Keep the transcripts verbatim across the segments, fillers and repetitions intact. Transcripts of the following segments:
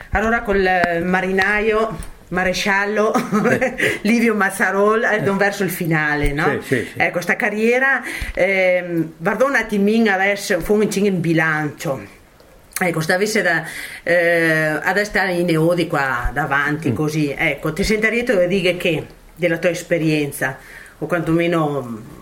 Allora col marinaio, maresciallo Livio Mazzarol eh, verso il finale, no? Sì, sì, sì. Eh, questa carriera eh, guardò un attimino adesso fu un in bilancio. Ecco, se avesse da eh, adesso stare in Eodi qua davanti, mm. così, ecco, ti sentirete di dire che della tua esperienza, o quantomeno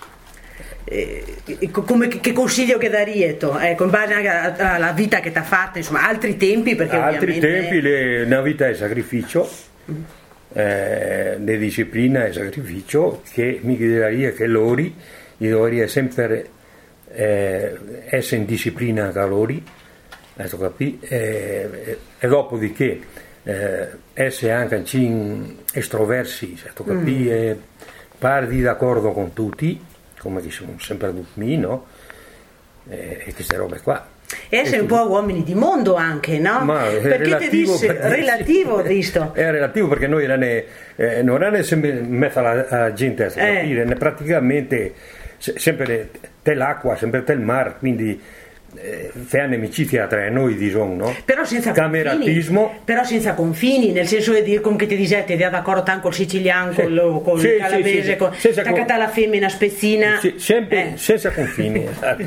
eh, come, che consiglio che darie tu, ecco, in base anche alla vita che ti ha fatto, insomma, altri tempi, perché altri ovviamente... tempi le, una vita è sacrificio, mm. eh, le disciplina è sacrificio, che mi chiederia che loro dovrebbe sempre eh, essere in disciplina con loro, capì? E, e dopodiché eh, essere anche in estroversi, capì? Mm. E parli d'accordo con tutti, come che sono sempre tutti, no? E, e queste robe qua. E essere un po' uomini di mondo anche, no? Ma perché ti disse perché, relativo visto? È relativo perché noi non è, eh, non è sempre messa la, la gente a capire, eh. praticamente sempre te l'acqua, sempre te il mare, quindi eh, fai un'amicizia tra noi, diciamo, no? Però senza cameratismo, confini, però senza confini, nel senso di dire come che ti dicete, ti ha d'accordo tanto col siciliano, sì, col, col sì, calabrese, sì, sì, con senza taccata alla femmina spezzina, sì, sempre eh. senza confini, esatto.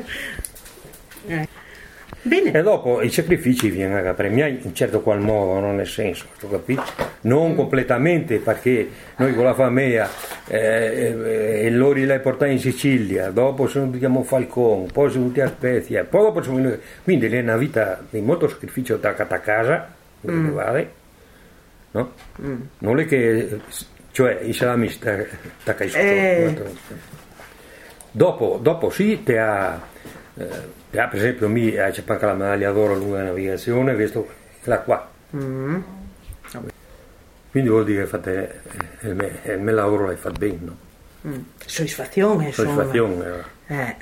eh. Bene. E dopo i sacrifici vengono a premiare in certo qual modo, non nel senso, capito? Non mm. completamente, perché noi con la famiglia eh, eh, loro li portati in Sicilia, dopo sono venuti a Falcone, poi sono venuti a Spezia, poi dopo sono venuti, quindi è una vita di molto sacrificio da casa, mm. vale, no? Mm. Non è che, cioè i salami sta, sta eh. dopo, dopo sì, te ha... Eh, per esempio mi c'è anche la medaglia d'oro a lunga navigazione, questo la qua, mm. quindi vuol dire che fate il mio, il mio lavoro l'hai fatto bene, no? mm. soddisfazione soddisfazione eh.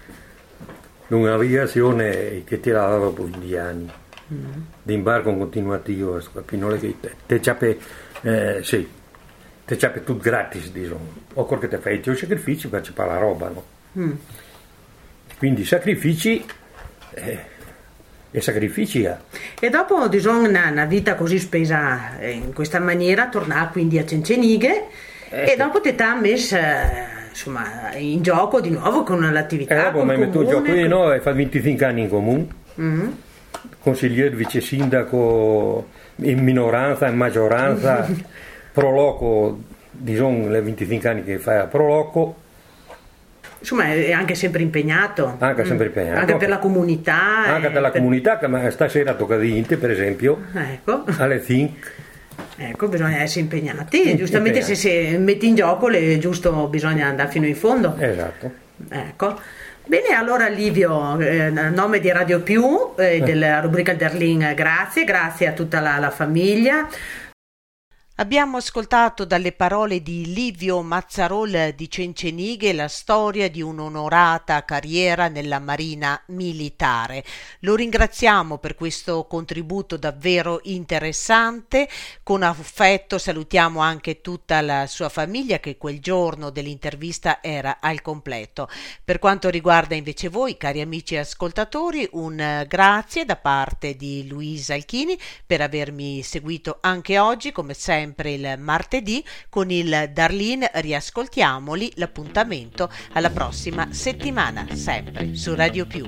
lunga navigazione che ti ha dato dopo venti anni mm. di imbarco continuativo, non è che te ciappe eh, sì te ciappe tutto gratis, diciamo, o quel che ti fai i tuoi sacrifici per fare la roba, no? Mm. Quindi sacrifici eh, e sacrifici eh. E dopo diciamo, una, una vita così spesa in questa maniera tornare quindi a Cencenighe eh, e dopo te t'ha messo insomma in gioco di nuovo con l'attività e dopo mi metto in gioco io no, hai fatto venticinque anni in comune, mm-hmm. consigliere, vice sindaco in minoranza, in maggioranza pro loco, diciamo le venticinque anni che fai a pro loco. Insomma è anche sempre impegnato, anche sempre impegnato, anche per la comunità, anche per la per... comunità, che stasera tocca di Inte per esempio, ecco. alle cinque, ecco, bisogna essere impegnati, giustamente impegnati. Se si metti in gioco le, giusto bisogna andare fino in fondo, esatto, ecco. Bene, allora Livio, eh, a nome di Radio Più, eh, della rubrica Derlin, grazie, grazie a tutta la, la famiglia. Abbiamo ascoltato dalle parole di Livio Mazzarol di Cencenighe la storia di un'onorata carriera nella Marina Militare. Lo ringraziamo per questo contributo davvero interessante. Con affetto salutiamo anche tutta la sua famiglia che quel giorno dell'intervista era al completo. Per quanto riguarda invece voi, cari amici ascoltatori, un grazie da parte di Luisa Alchini per avermi seguito anche oggi, come sempre il martedì con il Darlin. Riascoltiamoli, l'appuntamento alla prossima settimana sempre su Radio Più.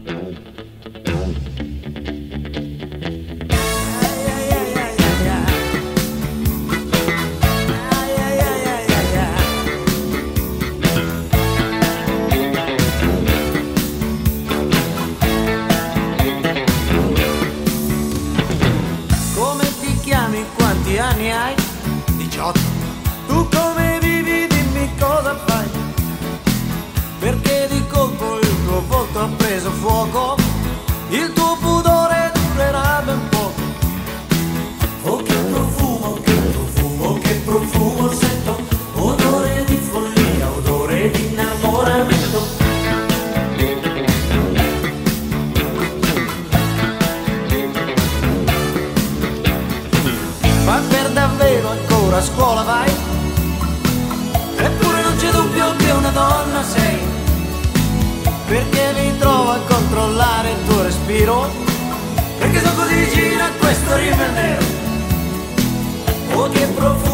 Come ti chiami, quanti anni hai? Tu come vivi, dimmi cosa fai, perché di colpo il tuo volto ha preso fuoco, il tuo pudore durerà ben poco. Oh che profumo, che profumo, che profumo sento, odore di follia, odore di innamoramento. Ma per davvero ancora a scuola vai? Eppure non c'è dubbio che una donna sei, perché mi trovo a controllare il tuo respiro, perché sono così vicino a questo rimane nero, o che profumo